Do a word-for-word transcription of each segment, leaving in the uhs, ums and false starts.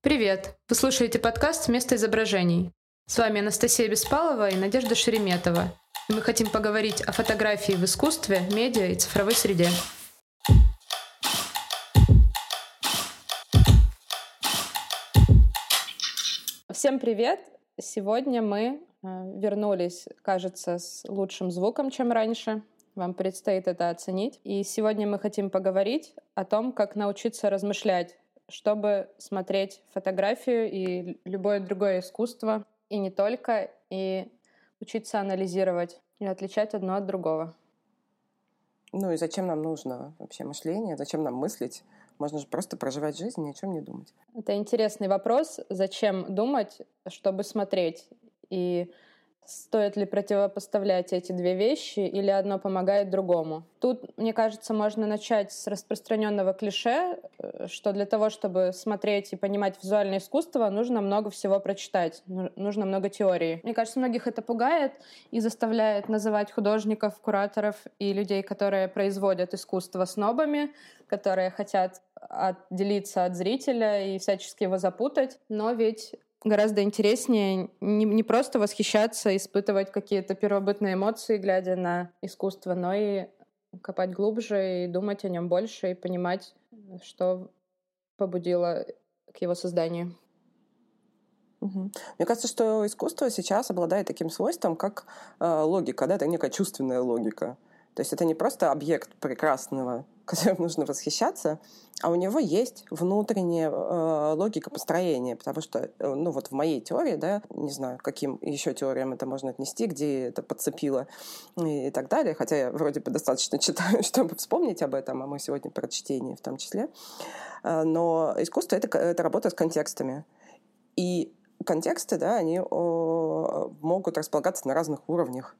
Привет! Вы слушаете подкаст «Место изображений». С вами Анастасия Беспалова и Надежда Шереметова. И мы хотим поговорить о фотографии в искусстве, медиа и цифровой среде. Всем привет! Сегодня мы вернулись, кажется, с лучшим звуком, чем раньше. Вам предстоит это оценить. И сегодня мы хотим поговорить о том, как научиться размышлять, чтобы смотреть фотографию и любое другое искусство, и не только, и учиться анализировать и отличать одно от другого. Ну и зачем нам нужно вообще мышление? Зачем нам мыслить? Можно же просто проживать жизнь и ни о чем не думать. Это интересный вопрос. Зачем думать, чтобы смотреть? И стоит ли противопоставлять эти две вещи, или одно помогает другому? Тут, мне кажется, можно начать с распространенного клише, что для того, чтобы смотреть и понимать визуальное искусство, нужно много всего прочитать, нужно много теории. Мне кажется, многих это пугает и заставляет называть художников, кураторов и людей, которые производят искусство, снобами, которые хотят отделиться от зрителя и всячески его запутать. Но ведь гораздо интереснее не, не просто восхищаться, испытывать какие-то первобытные эмоции, глядя на искусство, но и копать глубже и думать о нем больше, и понимать, что побудило к его созданию. Угу. Мне кажется, что искусство сейчас обладает таким свойством, как э, логика, да, это некая чувственная логика. То есть это не просто объект прекрасного, которым нужно восхищаться, а у него есть внутренняя э, логика построения, потому что, э, ну вот в моей теории, да, не знаю, каким еще теориям это можно отнести, где это подцепило и, и так далее, хотя я вроде бы достаточно читаю, чтобы вспомнить об этом, а мы сегодня про чтение в том числе, э, но искусство — это, это работа с контекстами. И контексты, да, они о, могут располагаться на разных уровнях.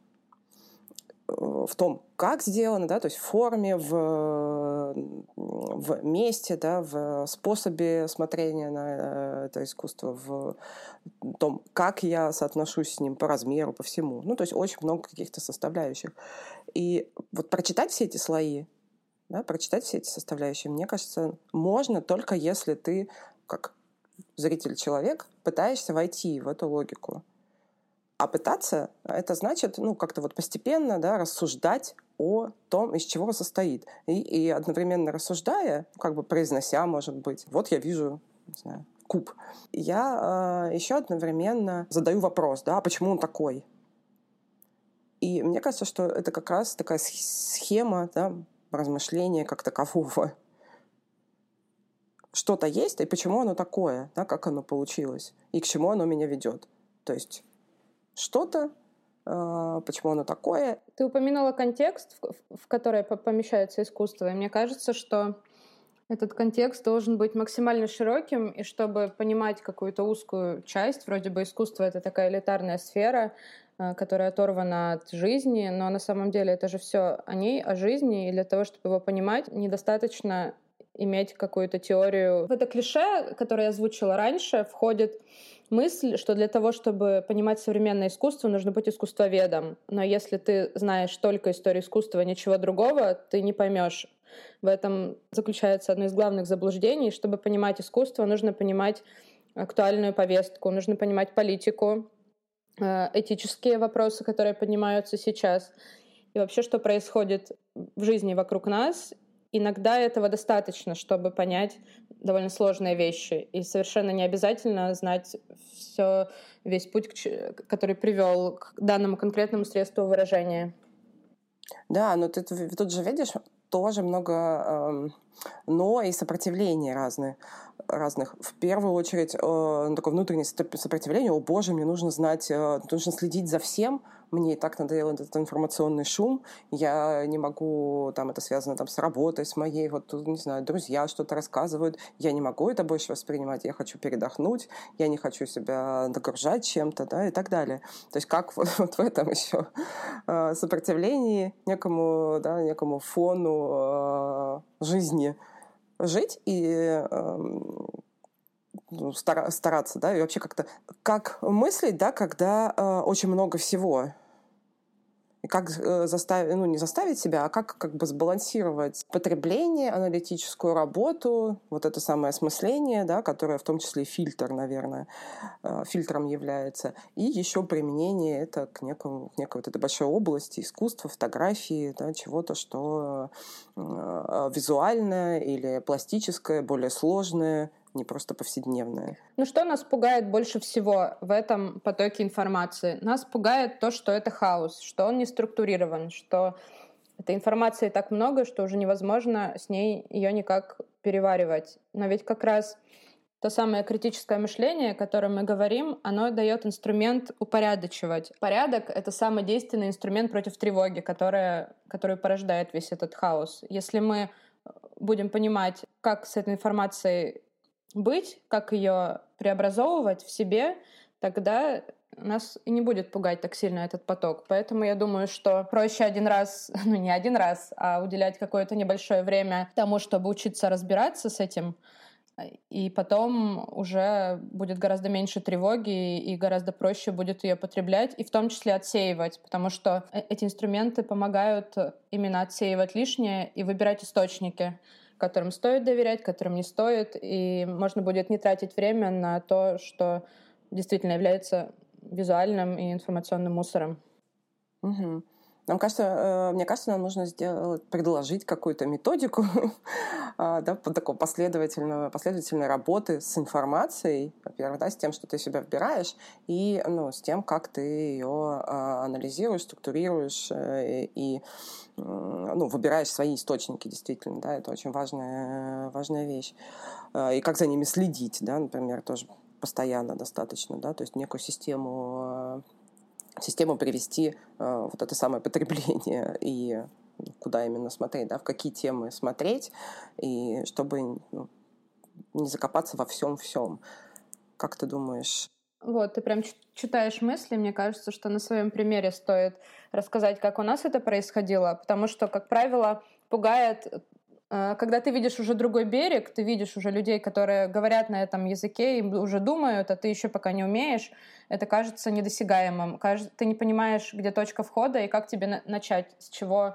В том, как сделано, да, то есть в форме, в, в месте, да, в способе смотрения на это искусство, в том, как я соотношусь с ним по размеру, по всему. Ну, то есть очень много каких-то составляющих. И вот прочитать все эти слои, да, прочитать все эти составляющие, мне кажется, можно только если ты, как зритель-человек, пытаешься войти в эту логику. А пытаться — это значит, ну, как-то вот постепенно, да, рассуждать о том, из чего состоит. И, и одновременно рассуждая, как бы произнося, может быть, вот я вижу, не знаю, куб. Я э, еще одновременно задаю вопрос, да, а почему он такой? И мне кажется, что это как раз такая схема, да, размышления как такового. Что-то есть, и почему оно такое, да, как оно получилось, и к чему оно меня ведет. То есть что-то, э, почему оно такое. Ты упомянула контекст, в, в который помещается искусство, и мне кажется, что этот контекст должен быть максимально широким, и чтобы понимать какую-то узкую часть, вроде бы искусство — это такая элитарная сфера, э, которая оторвана от жизни, но на самом деле это же все о ней, о жизни, и для того, чтобы его понимать, недостаточно иметь какую-то теорию. В это клише, которое я озвучила раньше, входит мысль, что для того, чтобы понимать современное искусство, нужно быть искусствоведом. Но если ты знаешь только историю искусства, ничего другого, ты не поймешь. В этом заключается одно из главных заблуждений. Чтобы понимать искусство, нужно понимать актуальную повестку, нужно понимать политику, этические вопросы, которые поднимаются сейчас, и вообще, что происходит в жизни вокруг нас. Иногда этого достаточно, чтобы понять довольно сложные вещи. И совершенно не обязательно знать все, весь путь, который привел к данному конкретному средству выражения. Да, но ты тут же видишь тоже много э, но и сопротивления разные, разных. В первую очередь э, такое внутреннее сопротивление. О боже, мне нужно знать, э, нужно следить за всем. Мне и так надоел этот информационный шум. Я не могу, там, это связано там, с работой, с моей, вот, не знаю, друзья что-то рассказывают. Я не могу это больше воспринимать. Я хочу передохнуть. Я не хочу себя нагружать чем-то, да, и так далее. То есть как вот, вот в этом еще э, сопротивлении некому, да, некому фону э, жизни жить и э, стараться, да, и вообще как-то как мыслить, да, когда э, очень много всего. И как заставить, ну, не заставить себя, а как, как бы сбалансировать потребление, аналитическую работу, вот это самое осмысление, да, которое в том числе фильтр, наверное, фильтром является, и еще применение это к некому, к некой вот этой большой области искусства, фотографии, да, чего-то, что визуальное или пластическое, более сложное, не просто повседневное. Ну что нас пугает больше всего в этом потоке информации? Нас пугает то, что это хаос, что он не структурирован, что этой информации так много, что уже невозможно с ней ее никак переваривать. Но ведь как раз то самое критическое мышление, о котором мы говорим, оно дает инструмент упорядочивать. Порядок — это самый действенный инструмент против тревоги, которая, которую порождает весь этот хаос. Если мы будем понимать, как с этой информацией быть, как ее преобразовывать в себе, тогда нас и не будет пугать так сильно этот поток. Поэтому я думаю, что проще один раз, ну не один раз, а уделять какое-то небольшое время тому, чтобы учиться разбираться с этим, и потом уже будет гораздо меньше тревоги и гораздо проще будет ее потреблять, и в том числе отсеивать, потому что эти инструменты помогают именно отсеивать лишнее и выбирать источники, которым стоит доверять, которым не стоит, и можно будет не тратить время на то, что действительно является визуальным и информационным мусором. Угу. Нам кажется, мне кажется, нам нужно сделать, предложить какую-то методику да, такой последовательной, последовательной работы с информацией, во-первых, да, с тем, что ты себя вбираешь, и ну, с тем, как ты ее анализируешь, структурируешь и ну, выбираешь свои источники, действительно, да, это очень важная, важная вещь. И как за ними следить, да, например, тоже постоянно достаточно, да, то есть некую систему систему привести э, вот это самое потребление и куда именно смотреть, да, в какие темы смотреть, и чтобы ну, не закопаться во всем-всем. Как ты думаешь? Вот, ты прям читаешь мысли. Мне кажется, что на своем примере стоит рассказать, как у нас это происходило, потому что, как правило, пугает, когда ты видишь уже другой берег, ты видишь уже людей, которые говорят на этом языке и уже думают, а ты еще пока не умеешь, это кажется недосягаемым. Ты не понимаешь, где точка входа и как тебе начать, с чего,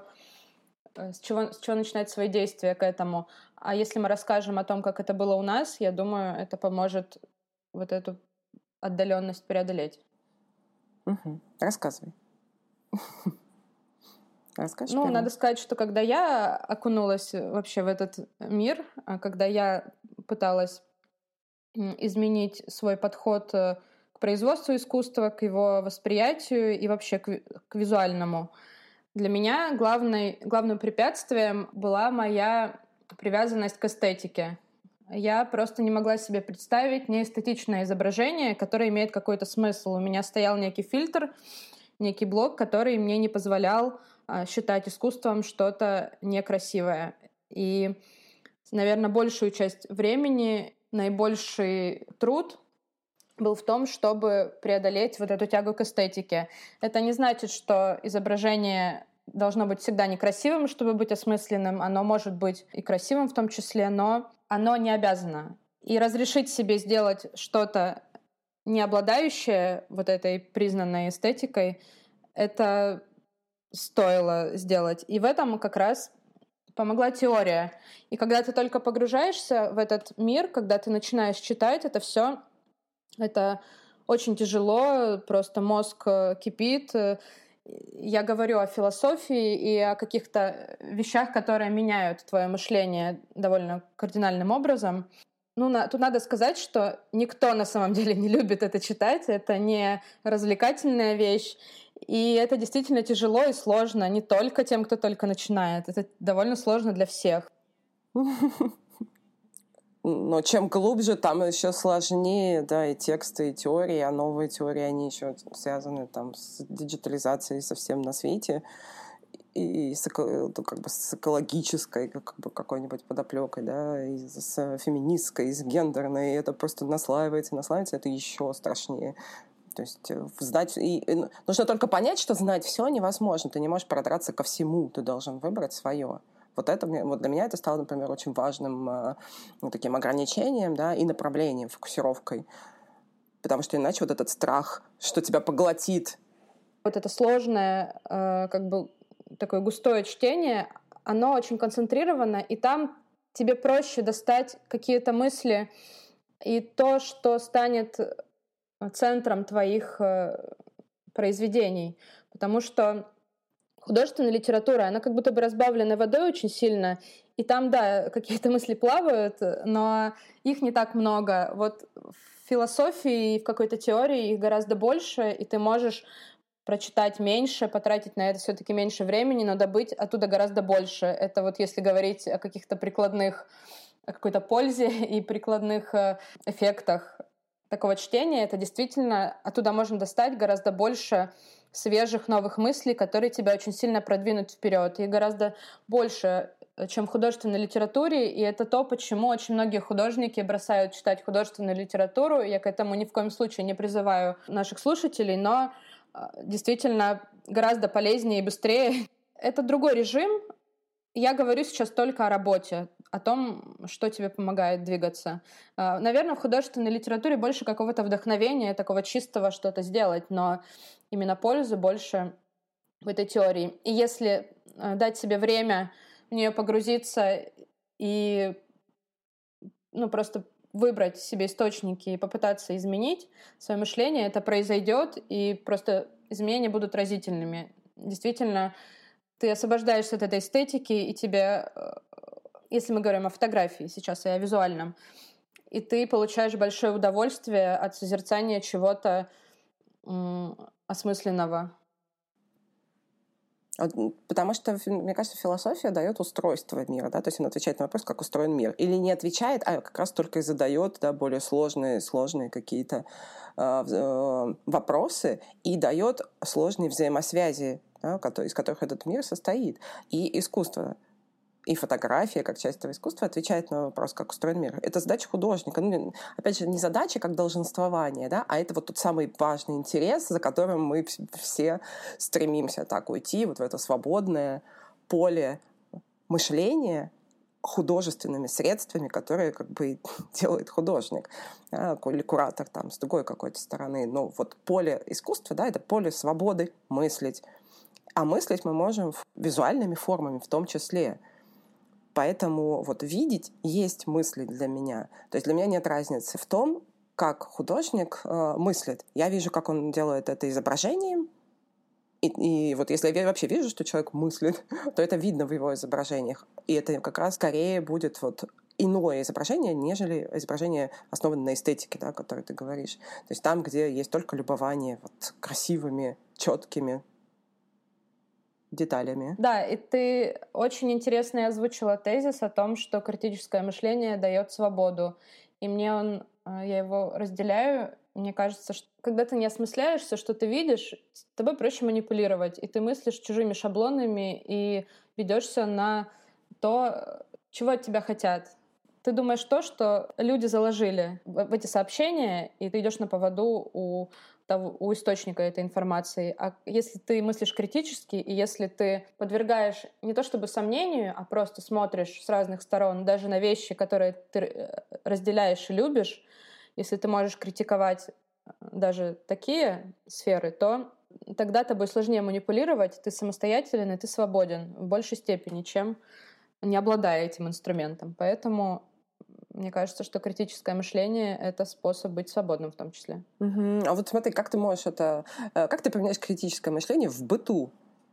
с чего, с чего начинать свои действия к этому. А если мы расскажем о том, как это было у нас, я думаю, это поможет вот эту отдаленность преодолеть. Угу. Рассказывай. Расскажешь ну, первым? Надо сказать, что когда я окунулась вообще в этот мир, когда я пыталась изменить свой подход к производству искусства, к его восприятию и вообще к, к визуальному, для меня главной, главным препятствием была моя привязанность к эстетике. Я просто не могла себе представить неэстетичное изображение, которое имеет какой-то смысл. У меня стоял некий фильтр, некий блок, который мне не позволял а, считать искусством что-то некрасивое. И, наверное, большую часть времени, наибольший труд был в том, чтобы преодолеть вот эту тягу к эстетике. Это не значит, что изображение должно быть всегда некрасивым, чтобы быть осмысленным. Оно может быть и красивым в том числе, но оно не обязано. И разрешить себе сделать что-то, не обладающее вот этой признанной эстетикой, это стоило сделать. И в этом как раз помогла теория. И когда ты только погружаешься в этот мир, когда ты начинаешь читать это все, это очень тяжело, просто мозг кипит. Я говорю о философии и о каких-то вещах, которые меняют твое мышление довольно кардинальным образом. Ну, на, тут надо сказать, что никто на самом деле не любит это читать. Это не развлекательная вещь. И это действительно тяжело и сложно. Не только тем, кто только начинает. Это довольно сложно для всех. Но чем глубже, там еще сложнее, да, и тексты, и теории, а новые теории, они еще связаны там с диджитализацией совсем на свете, и с, ну, как бы с экологической как бы, какой-нибудь подоплекой, да, и с феминистской, и с гендерной, и это просто наслаивается, наслаивается, это еще страшнее. То есть знать... И, и нужно только понять, что знать все невозможно. Ты не можешь продраться ко всему, ты должен выбрать свое. Вот это вот для меня это стало, например, очень важным ну, таким ограничением, да, и направлением, фокусировкой. Потому что иначе вот этот страх, что тебя поглотит Вот это сложное, э, как бы такое густое чтение, оно очень концентрировано, и там тебе проще достать какие-то мысли и то, что станет центром твоих э, произведений. Потому что художественная литература, она как будто бы разбавлена водой очень сильно, и там, да, какие-то мысли плавают, но их не так много. Вот в философии и в какой-то теории их гораздо больше, и ты можешь прочитать меньше, потратить на это все-таки меньше времени, но добыть оттуда гораздо больше. Это вот если говорить о каких-то прикладных, о какой-то пользе и прикладных эффектах такого чтения, это действительно оттуда можно достать гораздо больше свежих новых мыслей, которые тебя очень сильно продвинут вперед. И гораздо больше, чем в художественной литературе. И это то, почему очень многие художники бросают читать художественную литературу. Я к этому ни в коем случае не призываю наших слушателей, но действительно гораздо полезнее и быстрее. Это другой режим. Я говорю сейчас только о работе, о том, что тебе помогает двигаться. Наверное, в художественной литературе больше какого-то вдохновения, такого чистого что-то сделать, но именно пользы больше в этой теории. И если дать себе время в нее погрузиться и ну, просто выбрать себе источники и попытаться изменить свое мышление, это произойдет, и просто изменения будут разительными. Действительно, ты освобождаешься от этой эстетики, и тебе, если мы говорим о фотографии сейчас и о визуальном, и ты получаешь большое удовольствие от созерцания чего-то м- осмысленного. Потому что, мне кажется, философия дает устройство мира, да, то есть она отвечает на вопрос, как устроен мир. Или не отвечает, а как раз только и задает, да, более сложные, сложные какие-то э, вопросы и дает сложные взаимосвязи, да, из которых этот мир состоит. И искусство, и фотография, как часть этого искусства, отвечает на вопрос, как устроен мир. Это задача художника. Ну, опять же, не задача как долженствование, да, а это вот тот самый важный интерес, за которым мы все стремимся так уйти вот в это свободное поле мышления художественными средствами, которые как бы делает художник, да, или куратор там с другой какой-то стороны. Но вот поле искусства, да, это поле свободы мыслить. А мыслить мы можем визуальными формами в том числе. Поэтому вот видеть есть мысли для меня. То есть для меня нет разницы в том, как художник э, мыслит. Я вижу, как он делает это изображением. И, и вот если я вообще вижу, что человек мыслит, то это видно в его изображениях. И это как раз скорее будет вот иное изображение, нежели изображение, основанное на эстетике, да, о которой ты говоришь. То есть там, где есть только любование вот, красивыми, четкими деталями. Да, и ты очень интересно озвучила тезис о том, что критическое мышление дает свободу. И мне он, я его разделяю. Мне кажется, что когда ты не осмысляешься, что ты видишь, с тобой проще манипулировать. И ты мыслишь чужими шаблонами и ведешься на то, чего от тебя хотят. Ты думаешь то, что люди заложили в эти сообщения, и ты идешь на поводу у того, у источника этой информации. А если ты мыслишь критически, и если ты подвергаешь не то чтобы сомнению, а просто смотришь с разных сторон даже на вещи, которые ты разделяешь и любишь, если ты можешь критиковать даже такие сферы, то тогда тобой сложнее манипулировать, ты самостоятелен и ты свободен в большей степени, чем не обладая этим инструментом. Поэтому мне кажется, что критическое мышление — это способ быть свободным в том числе. Угу. А вот смотри, как ты можешь это... Как ты применяешь критическое мышление в быту?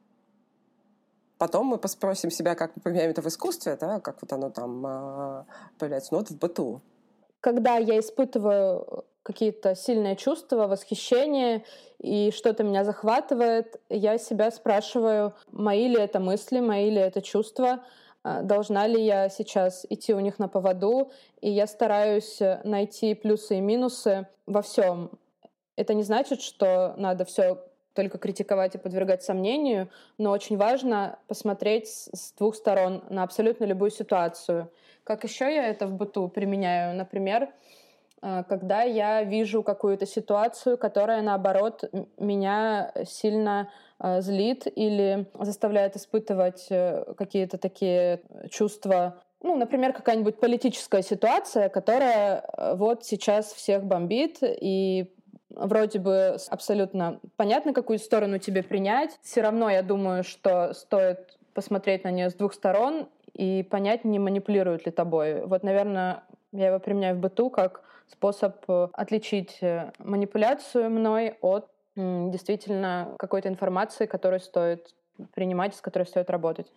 Потом мы поспросим себя, как мы применяем это в искусстве, да, как вот оно там появляется, но вот в быту. Когда я испытываю какие-то сильные чувства, восхищение, и что-то меня захватывает, я себя спрашиваю, мои ли это мысли, мои ли это чувства, должна ли я сейчас идти у них на поводу, и я стараюсь найти плюсы и минусы во всем. Это не значит, что надо все только критиковать и подвергать сомнению, но очень важно посмотреть с двух сторон на абсолютно любую ситуацию. Как еще я это в быту применяю? Например, когда я вижу какую-то ситуацию, которая, наоборот, меня сильно злит или заставляет испытывать какие-то такие чувства. Ну, например, какая-нибудь политическая ситуация, которая вот сейчас всех бомбит, и вроде бы абсолютно понятно, какую сторону тебе принять. Все равно я думаю, что стоит посмотреть на нее с двух сторон и понять, не манипулируют ли тобой. Вот, наверное, я его применяю в быту как способ отличить манипуляцию мной от действительно какой-то информации, которую стоит принимать, с которой стоит работать.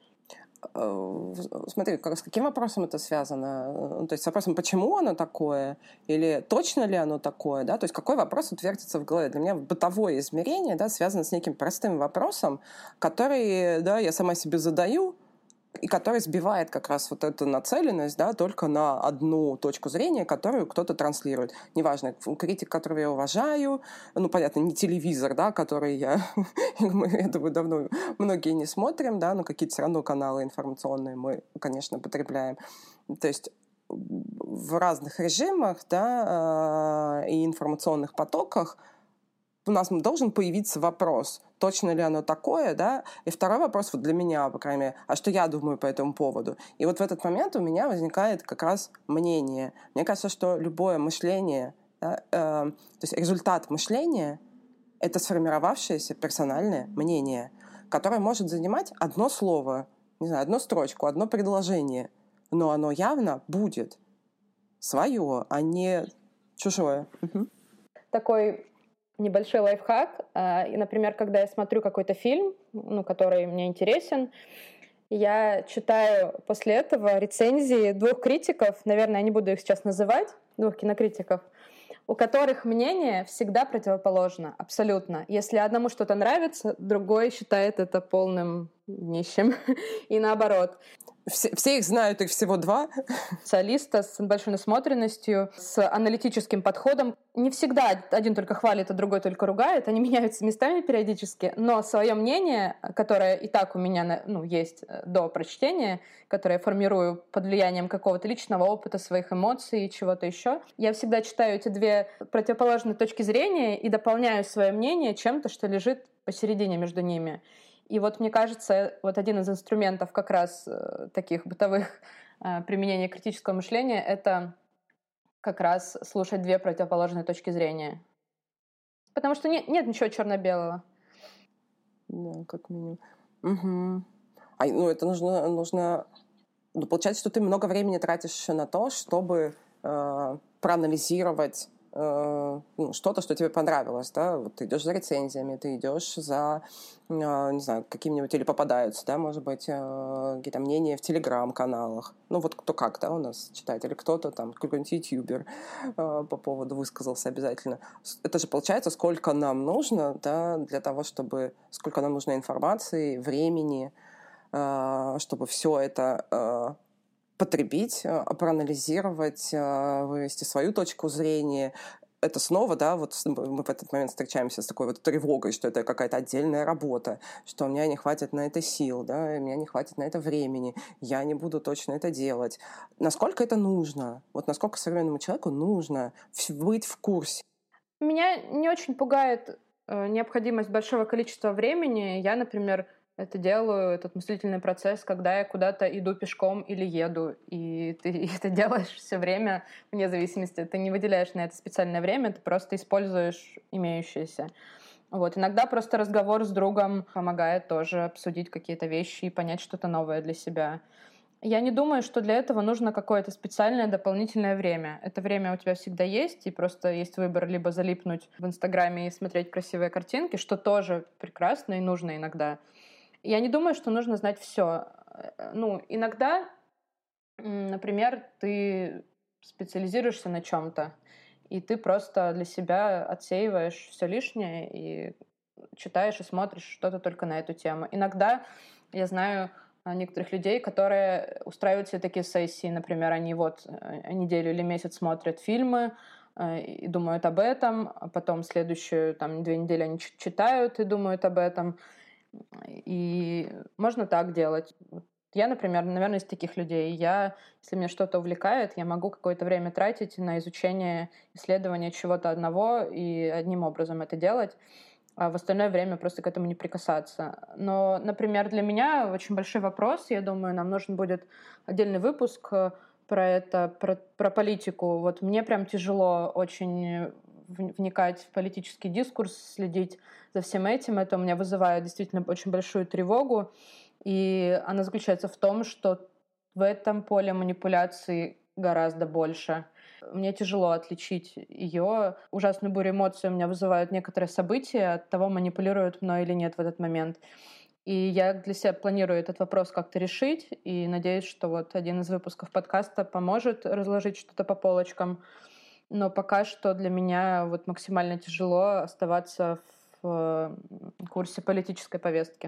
Смотри, с каким вопросом это связано? То есть с вопросом, почему оно такое? Или точно ли оно такое? Да? То есть какой вопрос утвердится в голове? Для меня бытовое измерение, да, связано с неким простым вопросом, который, да, я сама себе задаю, и который сбивает как раз вот эту нацеленность, да, только на одну точку зрения, которую кто-то транслирует. Неважно, критик, которого я уважаю, ну, понятно, не телевизор, да, который я, мы, я думаю, давно многие не смотрим, да, но какие-то все равно каналы информационные мы, конечно, потребляем. То есть в разных режимах, да, и информационных потоках у нас должен появиться вопрос, точно ли оно такое, да? И второй вопрос вот для меня, по крайней мере, а что я думаю по этому поводу? И вот в этот момент у меня возникает как раз мнение. Мне кажется, что любое мышление, да, э, то есть результат мышления — это сформировавшееся персональное мнение, которое может занимать одно слово, не знаю, одну строчку, одно предложение, но оно явно будет свое, а не чужое. Угу. Такой небольшой лайфхак. И, например, когда я смотрю какой-то фильм, ну, который мне интересен, я читаю после этого рецензии двух критиков, наверное, я не буду их сейчас называть, двух кинокритиков, у которых мнение всегда противоположно, абсолютно. Если одному что-то нравится, другой считает это полным днищем. И наоборот. Все, все их знают, их всего два. Специалиста с большой насмотренностью, с аналитическим подходом. Не всегда один только хвалит, а другой только ругает. Они меняются местами периодически. Но свое мнение, которое и так у меня ну, есть до прочтения, которое я формирую под влиянием какого-то личного опыта, своих эмоций и чего-то еще, я всегда читаю эти две противоположные точки зрения и дополняю свое мнение чем-то, что лежит посередине между ними. И вот мне кажется, вот один из инструментов как раз э, таких бытовых э, применения критического мышления — это как раз слушать две противоположные точки зрения. Потому что нет, нет ничего черно-белого. Да, как минимум. Угу. А, ну, это нужно... нужно... Ну, получается, что ты много времени тратишь еще на то, чтобы э, проанализировать ну, что-то, что тебе понравилось, да, вот ты идешь за рецензиями, ты идешь за, не знаю, какими-нибудь, или попадаются, да, может быть, какие-то мнения в телеграм-каналах, ну, вот кто как, да, у нас читает, или кто-то там, какой-нибудь ютубер по поводу высказался обязательно. Это же получается, сколько нам нужно, да, для того, чтобы, сколько нам нужно информации, времени, чтобы все это потребить, проанализировать, вывести свою точку зрения. Это снова, да, вот мы в этот момент встречаемся с такой вот тревогой, что это какая-то отдельная работа, что у меня не хватит на это сил, да, у меня не хватит на это времени, я не буду точно это делать. Насколько это нужно? Вот насколько современному человеку нужно быть в курсе? Меня не очень пугает необходимость большого количества времени. Я, например, это делаю, этот мыслительный процесс, когда я куда-то иду пешком или еду, и ты это делаешь все время, вне зависимости. Ты не выделяешь на это специальное время, ты просто используешь имеющееся. Вот. Иногда просто разговор с другом помогает тоже обсудить какие-то вещи и понять что-то новое для себя. Я не думаю, что для этого нужно какое-то специальное дополнительное время. Это время у тебя всегда есть, и просто есть выбор либо залипнуть в Инстаграме и смотреть красивые картинки, что тоже прекрасно и нужно иногда. Я не думаю, что нужно знать все. Ну, иногда, например, ты специализируешься на чем-то, и ты просто для себя отсеиваешь все лишнее и читаешь и смотришь что-то только на эту тему. Иногда я знаю некоторых людей, которые устраивают себе такие сессии, например, они вот неделю или месяц смотрят фильмы и думают об этом, а потом следующую там, две недели они читают и думают об этом. И можно так делать. Я, например, наверное, из таких людей. Я, если меня что-то увлекает, я могу какое-то время тратить на изучение, исследование чего-то одного и одним образом это делать, а в остальное время просто к этому не прикасаться. Но, например, для меня очень большой вопрос, я думаю, нам нужен будет отдельный выпуск про это, про, про политику. Вот мне прям тяжело очень вникать в политический дискурс, следить за всем этим. Это у меня вызывает действительно очень большую тревогу. И она заключается в том, что в этом поле манипуляций гораздо больше. Мне тяжело отличить ее. Ужасную бурю эмоций у меня вызывают некоторые события от того, манипулируют мной или нет в этот момент. И я для себя планирую этот вопрос как-то решить, и надеюсь, что вот один из выпусков подкаста поможет разложить что-то по полочкам. Но пока что для меня вот максимально тяжело оставаться в курсе политической повестки.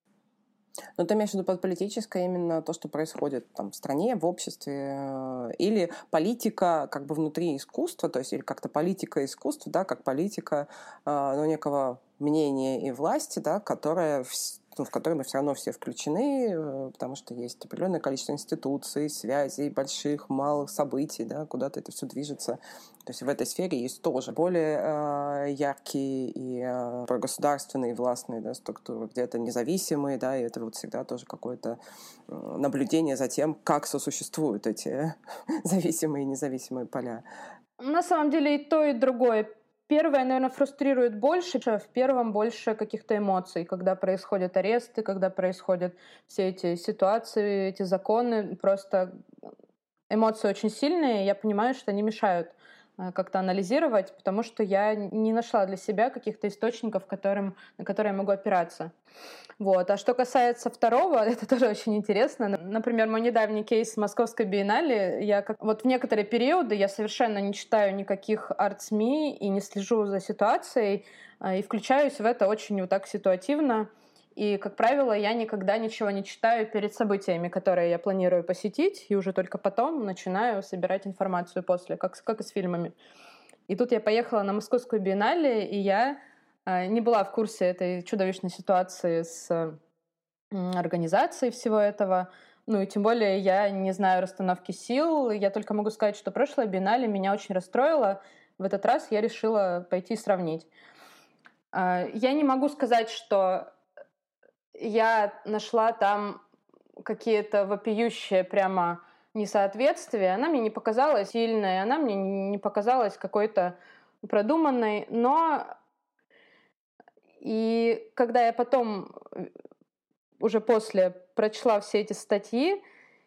Но ты имеешь в виду под политической именно то, что происходит там в стране, в обществе, или политика как бы внутри искусства, то есть или как-то политика искусства, да, как политика ну, некого мнения и власти, да, которая, ну, в которой мы все равно все включены, потому что есть определенное количество институций, связей, больших, малых событий, да, куда-то это все движется. То есть в этой сфере есть тоже более э, яркие и э, прогосударственные, властные, да, структуры, где-то независимые, да, и это вот всегда тоже какое-то э, наблюдение за тем, как сосуществуют эти зависимые и независимые поля. На самом деле и то, и другое. Первое, наверное, фрустрирует больше, в первом больше каких-то эмоций, когда происходят аресты, когда происходят все эти ситуации, эти законы. Просто эмоции очень сильные, я понимаю, что они мешают как-то анализировать, потому что я не нашла для себя каких-то источников, которым, на которые я могу опираться. Вот. А что касается второго, это тоже очень интересно. Например, мой недавний кейс в Московской биеннале, я как... вот в некоторые периоды я совершенно не читаю никаких арт-СМИ и не слежу за ситуацией, и включаюсь в это очень вот так ситуативно. И, как правило, я никогда ничего не читаю перед событиями, которые я планирую посетить, и уже только потом начинаю собирать информацию после, как, как и с фильмами. И тут я поехала на Московскую биеннале, и я э, не была в курсе этой чудовищной ситуации с э, организацией всего этого. Ну и тем более я не знаю расстановки сил. Я только могу сказать, что прошлая биеннале меня очень расстроила. В этот раз я решила пойти сравнить. Э, я не могу сказать, что я нашла там какие-то вопиющие прямо несоответствия. Она мне не показалась сильной, она мне не показалась какой-то продуманной, но и когда я потом уже после прочла все эти статьи,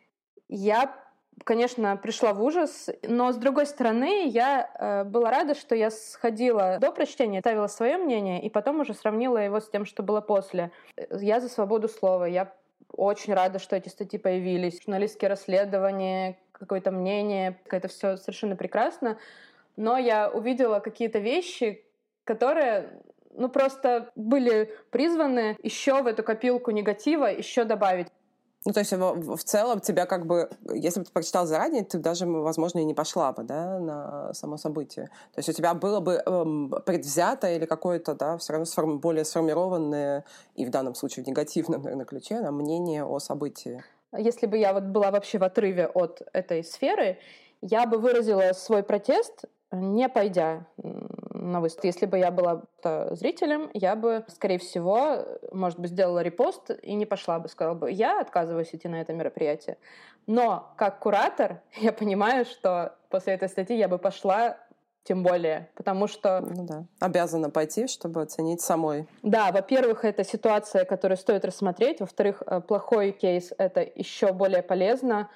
я, конечно, пришла в ужас, но, с другой стороны, я э, была рада, что я сходила до прочтения, ставила свое мнение, и потом уже сравнила его с тем, что было после. Я за свободу слова, я очень рада, что эти статьи появились. Журналистские расследования, какое-то мнение, это все совершенно прекрасно, но я увидела какие-то вещи, которые... ну, просто были призваны еще в эту копилку негатива еще добавить. Ну, то есть в, в целом тебя как бы, если бы ты прочитал заранее, ты даже, возможно, и не пошла бы, да, на само событие. То есть у тебя было бы эм, предвзято или какое-то, да, все равно сформ, более сформированное, и в данном случае в негативном, наверное, ключе, да, мнение о событии. Если бы я вот была вообще в отрыве от этой сферы, я бы выразила свой протест, не пойдя на выставку. Если бы я была зрителем, я бы, скорее всего, может быть, сделала репост и не пошла бы. Сказала бы, я отказываюсь идти на это мероприятие. Но как куратор я понимаю, что после этой статьи я бы пошла тем более, потому что... Ну да, обязана пойти, чтобы оценить самой. Да, во-первых, это ситуация, которую стоит рассмотреть. Во-вторых, плохой кейс — это еще более полезно.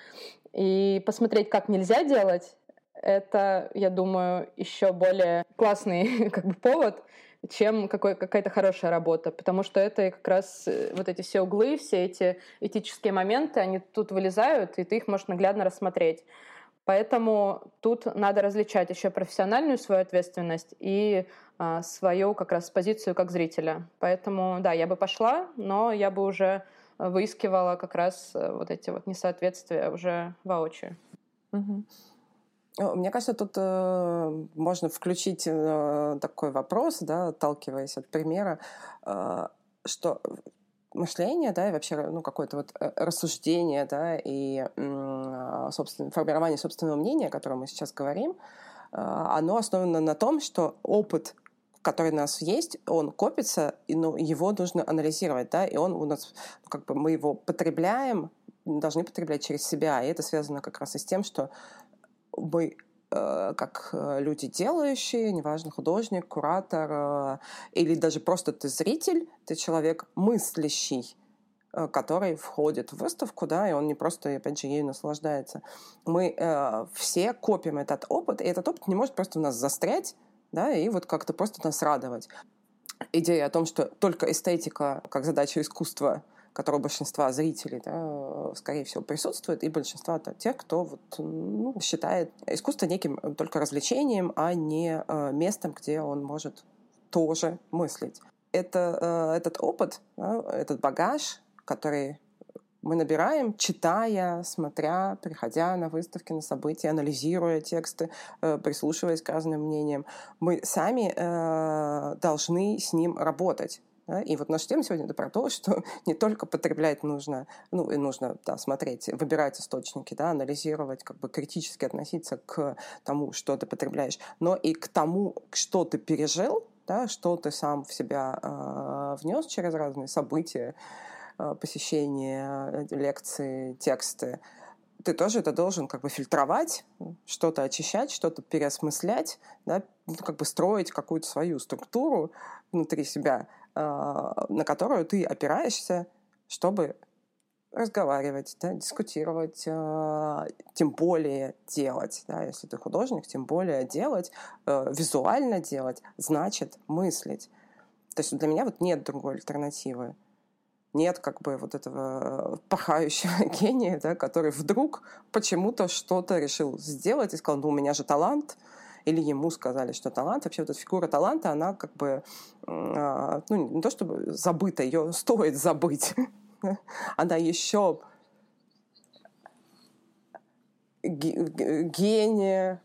И посмотреть, как нельзя делать, это, я думаю, еще более классный как бы повод, чем какой, какая-то хорошая работа. Потому что это как раз вот эти все углы, все эти этические моменты, они тут вылезают, и ты их можешь наглядно рассмотреть. Поэтому тут надо различать еще профессиональную свою ответственность и а, свою как раз позицию как зрителя. Поэтому, да, я бы пошла, но я бы уже выискивала как раз вот эти вот несоответствия уже воочию. Угу. Мне кажется, тут э, можно включить э, такой вопрос, да, отталкиваясь от примера, э, что мышление, да, и вообще ну, какое-то вот рассуждение, да, и э, собственно, формирование собственного мнения, о котором мы сейчас говорим, э, оно основано на том, что опыт, который у нас есть, он копится, и ну, его нужно анализировать, да, и он у нас, как бы мы его потребляем, должны потреблять через себя, и это связано как раз и с тем, что мы как люди делающие, неважно, художник, куратор, или даже просто ты зритель, ты человек мыслящий, который входит в выставку, да, и он не просто, опять же, ею наслаждается. Мы э, все копим этот опыт, и этот опыт не может просто у нас застрять, да, и вот как-то просто нас радовать. Идея о том, что только эстетика, как задача искусства, которая у большинства зрителей, да, скорее всего, присутствует, и большинства тех, кто вот, ну, считает искусство неким только развлечением, а не э, местом, где он может тоже мыслить. Это, э, этот опыт, да, этот багаж, который мы набираем, читая, смотря, приходя на выставки, на события, анализируя тексты, э, прислушиваясь к разным мнениям. Мы сами э, должны с ним работать. Да? И вот наша тема сегодня это про то, что не только потреблять нужно, ну, и нужно, да, смотреть, выбирать источники, да, анализировать, как бы критически относиться к тому, что ты потребляешь, но и к тому, что ты пережил, да, что ты сам в себя э, внес через разные события, посещения, лекции, тексты, ты тоже это должен как бы фильтровать, что-то очищать, что-то переосмыслять, да, как бы строить какую-то свою структуру внутри себя, на которую ты опираешься, чтобы разговаривать, да, дискутировать, тем более делать. Да, если ты художник, тем более делать, визуально делать, значит мыслить. То есть для меня вот нет другой альтернативы. Нет как бы вот этого пахающего гения, да, который вдруг почему-то что-то решил сделать и сказал, ну, у меня же талант, или ему сказали, что талант. Вообще вот эта фигура таланта, она как бы, ну, не то чтобы забыта, ее стоит забыть. Она еще гения,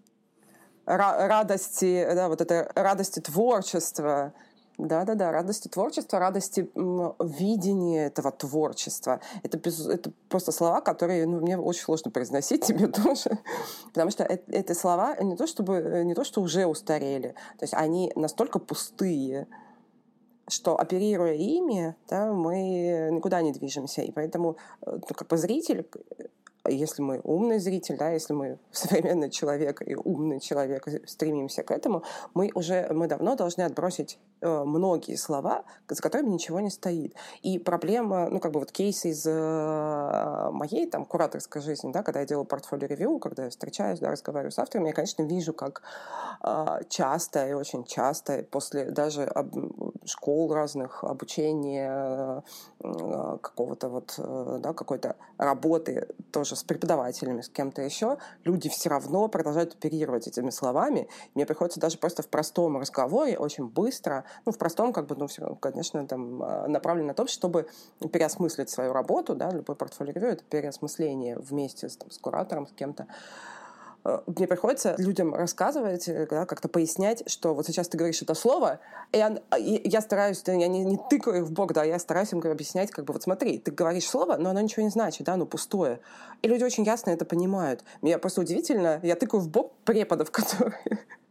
радости, да, вот этой радости творчества, Да-да-да, радости творчества, радости м, видения этого творчества. Это, это просто слова, которые, ну, мне очень сложно произносить, тебе тоже, потому что это, это слова не то, чтобы, не то, что уже устарели, то есть они настолько пустые, что, оперируя ими, да, мы никуда не движемся, и поэтому, ну, как бы зритель, если мы умный зритель, да, если мы современный человек и умный человек стремимся к этому, мы уже мы давно должны отбросить э, многие слова, за которыми ничего не стоит. И проблема, ну, как бы вот кейс из э, моей там кураторской жизни, да, когда я делаю портфолио-ревью, когда я встречаюсь, да, разговариваю с авторами, я, конечно, вижу, как э, часто и очень часто после даже об, школ разных, обучения, э, какого-то вот, э, да, какой-то работы тоже с преподавателями, с кем-то еще, люди все равно продолжают оперировать этими словами. Мне приходится даже просто в простом разговоре очень быстро, ну, в простом, как бы, ну, все, конечно, там, направлено на то, чтобы переосмыслить свою работу, да, любой портфолио-ревью — это переосмысление вместе с, там, с куратором, с кем-то. Мне приходится людям рассказывать, да, как-то пояснять, что вот сейчас ты говоришь это слово, и я, и я стараюсь, да, я не, не тыкаю их в бок, да, я стараюсь им объяснять, как бы, вот смотри, ты говоришь слово, но оно ничего не значит, да, оно пустое. И люди очень ясно это понимают. Мне просто удивительно, я тыкаю в бок преподов, которые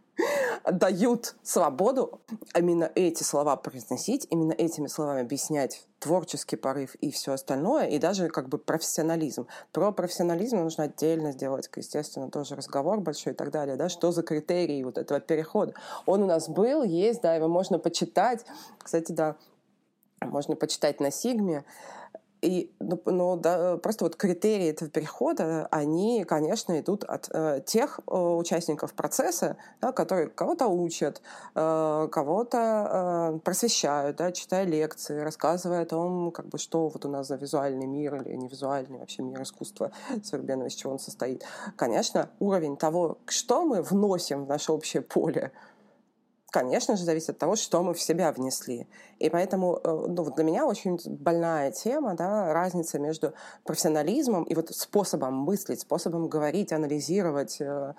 дают свободу именно эти слова произносить, именно этими словами объяснять творческий порыв и все остальное, и даже как бы профессионализм. Про профессионализм нужно отдельно сделать, естественно, тоже разговор большой и так далее, да, что за критерии вот этого перехода. Он у нас был, есть, да, его можно почитать. Кстати, да, можно почитать на Сигме. И, ну, ну, да, просто вот критерии этого перехода, они, конечно, идут от э, тех э, участников процесса, да, которые кого-то учат, э, кого-то э, просвещают, да, читая лекции, рассказывая о том, как бы, что вот у нас за визуальный мир или невизуальный вообще мир искусства современного, из чего он состоит. Конечно, уровень того, что мы вносим в наше общее поле, конечно же, зависит от того, что мы в себя внесли. И поэтому, ну, для меня очень больная тема, да, разница между профессионализмом и вот способом мыслить, способом говорить, анализировать э,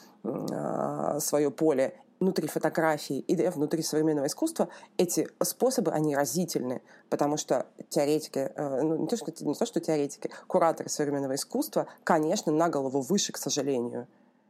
э, свое поле внутри фотографии и да, внутри современного искусства. Эти способы, они разительны, потому что теоретики, э, ну, не то, что, не то, что теоретики, кураторы современного искусства, конечно, на голову выше, к сожалению,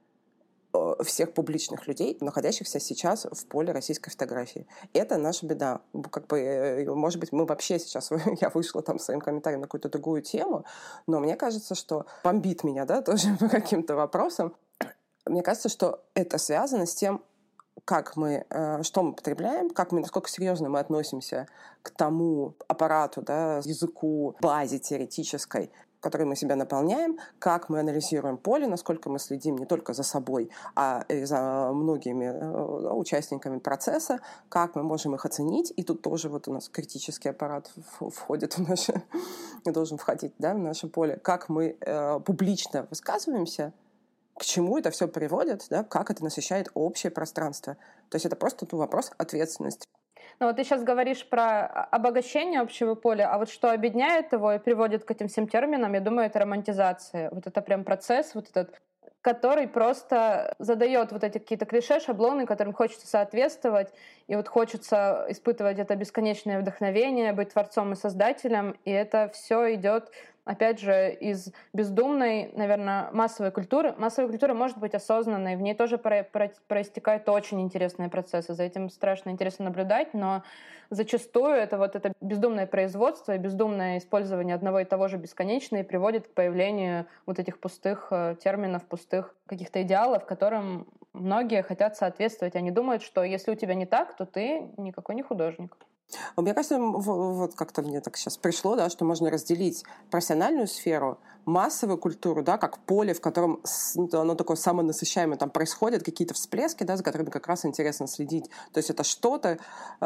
всех публичных людей, находящихся сейчас в поле российской фотографии. Это наша беда. Как бы, может быть, мы вообще сейчас, я вышла там своим комментарием на какую-то другую тему, но мне кажется, что бомбит меня, да, тоже по каким-то вопросам. Мне кажется, что это связано с тем, как мы, что мы потребляем, как мы, насколько серьезно мы относимся к тому аппарату, да, языку, базе теоретической, которой мы себя наполняем, как мы анализируем поле, насколько мы следим не только за собой, а и за многими участниками процесса, как мы можем их оценить. И тут тоже вот у нас критический аппарат входит в наше, должен входить, да, в наше поле. Как мы э, публично высказываемся, к чему это все приводит, да, как это насыщает общее пространство. То есть это просто ну, вопрос ответственности. Ну вот ты сейчас говоришь про обогащение общего поля, а вот что объединяет его и приводит к этим всем терминам, я думаю, это романтизация. Вот это прям процесс, вот этот, который просто задает вот эти какие-то клише, шаблоны, которым хочется соответствовать, и вот хочется испытывать это бесконечное вдохновение, быть творцом и создателем, и это все идет опять же, из бездумной, наверное, массовой культуры. Массовая культура может быть осознанной, в ней тоже про- про- проистекают очень интересные процессы. За этим страшно интересно наблюдать, но зачастую это вот это бездумное производство и бездумное использование одного и того же бесконечно и приводит к появлению вот этих пустых терминов, пустых каких-то идеалов, которым многие хотят соответствовать. Они думают, что если у тебя не так, то ты никакой не художник. Мне кажется, вот как-то мне так сейчас пришло, да, что можно разделить профессиональную сферу, массовую культуру, да, как поле, в котором оно такое самонасыщаемое, там происходят какие-то всплески, да, за которыми как раз интересно следить. То есть это что-то,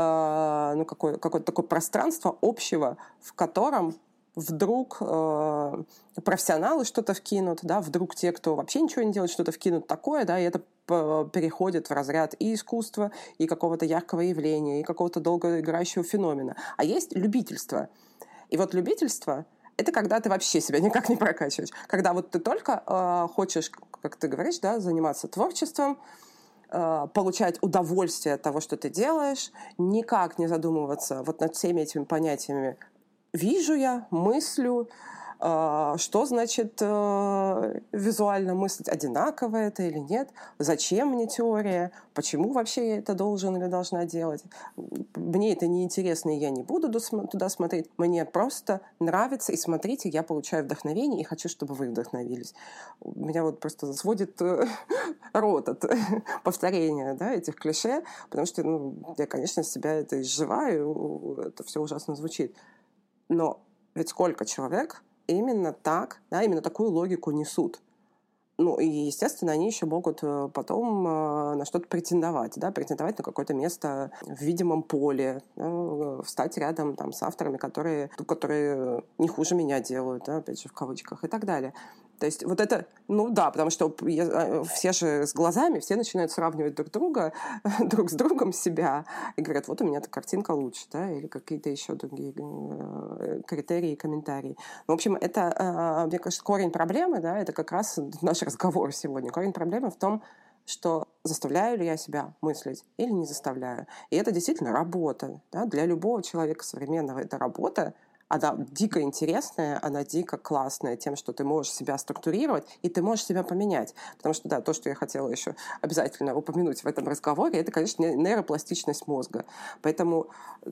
э, ну, какое, какое-то такое пространство общего, в котором вдруг э, профессионалы что-то вкинут, да, вдруг те, кто вообще ничего не делает, что-то вкинут такое, да, и это переходит в разряд и искусства, и какого-то яркого явления, и какого-то долгоиграющего феномена. А есть любительство. И вот любительство — это когда ты вообще себя никак не прокачиваешь. Когда вот ты только э, хочешь, как ты говоришь, да, заниматься творчеством, э, получать удовольствие от того, что ты делаешь, никак не задумываться вот над всеми этими понятиями. Вижу я, мыслю, что значит визуально мыслить, одинаково это или нет, зачем мне теория, почему вообще я это должен или должна делать. Мне это неинтересно, и я не буду туда смотреть. Мне просто нравится, и смотрите, я получаю вдохновение, и хочу, чтобы вы вдохновились. Меня вот просто сводит рот от повторения, да, этих клише, потому что ну, я, конечно, себя это изживаю, это все ужасно звучит. Но ведь сколько человек именно так, да, именно такую логику несут. Ну, и, естественно, они еще могут потом на что-то претендовать, да, претендовать на какое-то место в видимом поле, да, встать рядом там, с авторами, которые, которые не хуже меня делают, да, опять же, в кавычках, и так далее. То есть вот это, ну да, потому что все же с глазами, все начинают сравнивать друг друга, друг с другом себя, и говорят, вот у меня эта картинка лучше, да, или какие-то еще другие критерии, комментарии. В общем, это, мне кажется, корень проблемы, да, это как раз наш разговор сегодня. Корень проблемы в том, что заставляю ли я себя мыслить или не заставляю. И это действительно работа, да, для любого человека современного это работа. Она дико интересная, она дико классная тем, что ты можешь себя структурировать, и ты можешь себя поменять. Потому что, да, то, что я хотела еще обязательно упомянуть в этом разговоре, это, конечно, нейропластичность мозга. Поэтому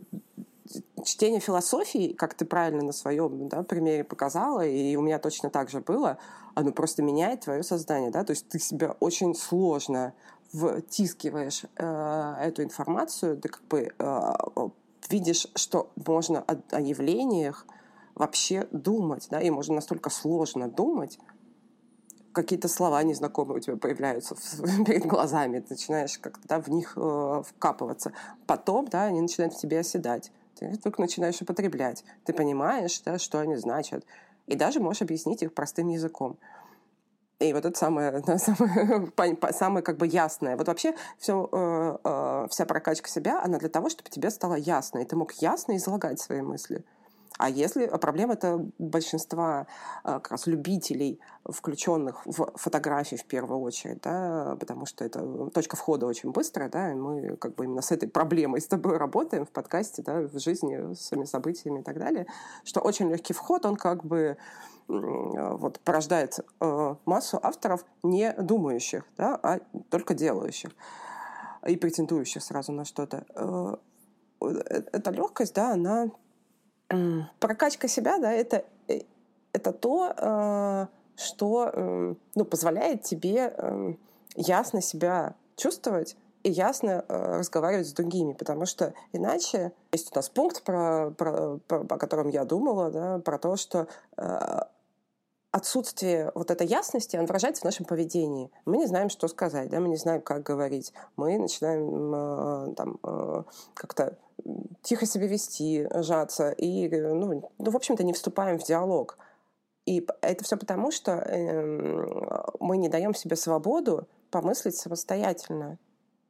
чтение философии, как ты правильно на своем, да, примере показала, и у меня точно так же было, оно просто меняет твое сознание. Да? То есть ты себя очень сложно втискиваешь э, эту информацию, ты как бы э, видишь, что можно о, о явлениях вообще думать, да, и можно настолько сложно думать, какие-то слова незнакомые у тебя появляются перед глазами, ты начинаешь как-то да, в них э, вкапываться. Потом, да, они начинают в тебе оседать. Ты вдруг начинаешь употреблять. Ты понимаешь, да, что они значат. И даже можешь объяснить их простым языком. И вот это самое, да, самое, самое как бы ясное. Вот вообще все, э, э, вся прокачка себя, она для того, чтобы тебе стало ясно, и ты мог ясно излагать свои мысли. А если а проблема это большинства как раз любителей, включенных в фотографии в первую очередь, да, потому что это точка входа очень быстрая, да, и мы как бы именно с этой проблемой с тобой работаем в подкасте, да, в жизни, с своими событиями и так далее, что очень легкий вход, он как бы вот, порождает э, массу авторов не думающих, да, а только делающих и претендующих сразу на что-то. Э, эта легкость, да, она прокачка себя, да, это, это то, что ну, позволяет тебе ясно себя чувствовать и ясно э, разговаривать с другими, потому что иначе есть у нас пункт, про, про, про, о котором я думала, да, про то, что э, отсутствие вот этой ясности, оно выражается в нашем поведении. Мы не знаем, что сказать, да, мы не знаем, как говорить. Мы начинаем э, там, э, как-то тихо себя вести, сжаться, и, ну, ну, в общем-то, не вступаем в диалог. И это все потому, что э, мы не даем себе свободу помыслить самостоятельно.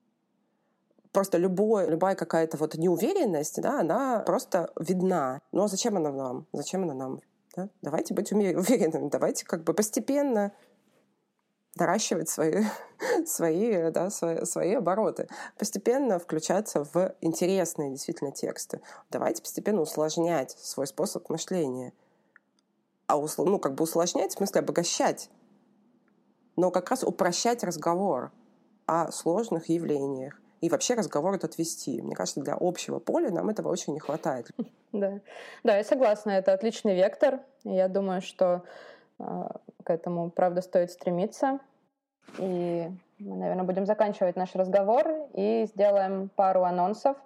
Просто любой, любая какая-то вот неуверенность, да, она просто видна. Но зачем она нам? Зачем она нам? Да? Давайте быть уверенными, давайте как бы постепенно доращивать свои, свои, да, свои, свои обороты, постепенно включаться в интересные действительно тексты. Давайте постепенно усложнять свой способ мышления. А усл- ну, как бы усложнять, в смысле обогащать, но как раз упрощать разговор о сложных явлениях. И вообще разговор этот вести. Мне кажется, для общего поля нам этого очень не хватает. Да, да, я согласна, это отличный вектор. Я думаю, что э, к этому, правда, стоит стремиться. И мы, наверное, будем заканчивать наш разговор и сделаем пару анонсов.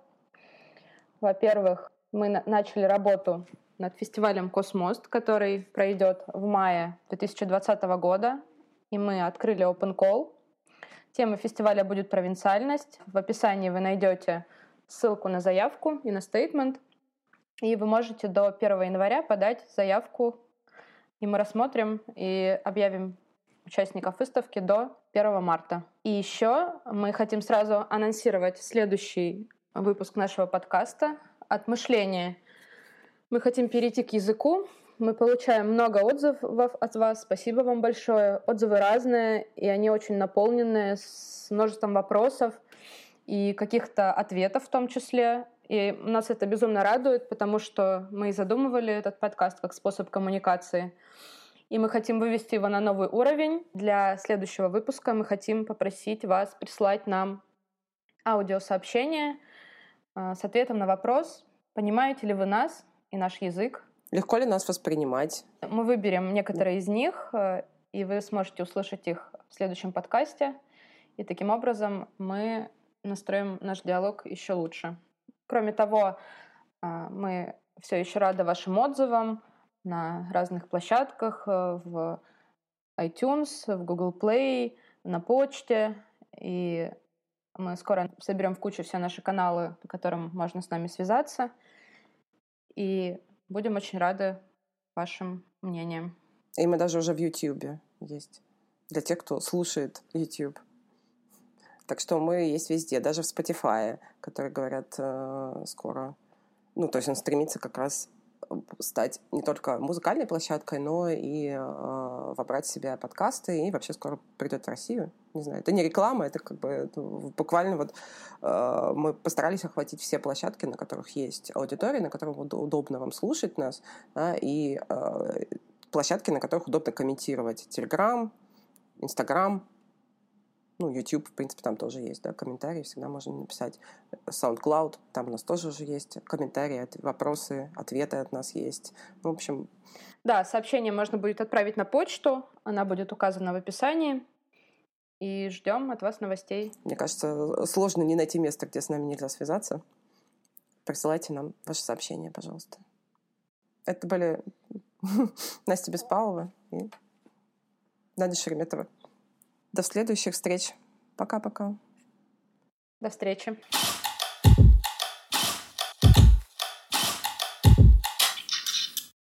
Во-первых, мы на- начали работу над фестивалем «Космост», который пройдет в мае две тысячи двадцатого года. И мы открыли Open Call. Тема фестиваля будет «Провинциальность». В описании вы найдете ссылку на заявку и на стейтмент. И вы можете до первого января подать заявку, и мы рассмотрим и объявим участников выставки до первого марта. И еще мы хотим сразу анонсировать следующий выпуск нашего подкаста «От мышления». Мы хотим перейти к языку. Мы получаем много отзывов от вас. Спасибо вам большое. Отзывы разные, и они очень наполненные, с множеством вопросов и каких-то ответов в том числе. И нас это безумно радует, потому что мы и задумывали этот подкаст как способ коммуникации. И мы хотим вывести его на новый уровень. Для следующего выпуска мы хотим попросить вас прислать нам аудиосообщение с ответом на вопрос, понимаете ли вы нас и наш язык. Легко ли нас воспринимать? Мы выберем некоторые из них, и вы сможете услышать их в следующем подкасте. И таким образом мы настроим наш диалог еще лучше. Кроме того, мы все еще рады вашим отзывам на разных площадках, в iTunes, в Google Play, на почте. И мы скоро соберем в кучу все наши каналы, по которым можно с нами связаться. И будем очень рады вашим мнениям. И мы даже уже в YouTube есть. Для тех, кто слушает YouTube. Так что мы есть везде. Даже в Spotify, которые говорят э, скоро. Ну, то есть он стремится как раз стать не только музыкальной площадкой, но и э, вобрать в себя подкасты, и вообще скоро придет в Россию. Не знаю, это не реклама, это как бы это буквально вот э, мы постарались охватить все площадки, на которых есть аудитория, на которых удобно вам слушать нас, да, и э, площадки, на которых удобно комментировать. Telegram, Instagram, ну, YouTube, в принципе, там тоже есть, да, комментарии, всегда можно написать. SoundCloud, там у нас тоже уже есть комментарии, вопросы, ответы от нас есть. Ну, в общем... Да, сообщение можно будет отправить на почту, она будет указана в описании, и ждем от вас новостей. Мне кажется, сложно не найти место, где с нами нельзя связаться. Присылайте нам ваши сообщения, пожалуйста. Это были Настя Беспалова и Надя Шереметова. До следующих встреч. Пока-пока. До встречи.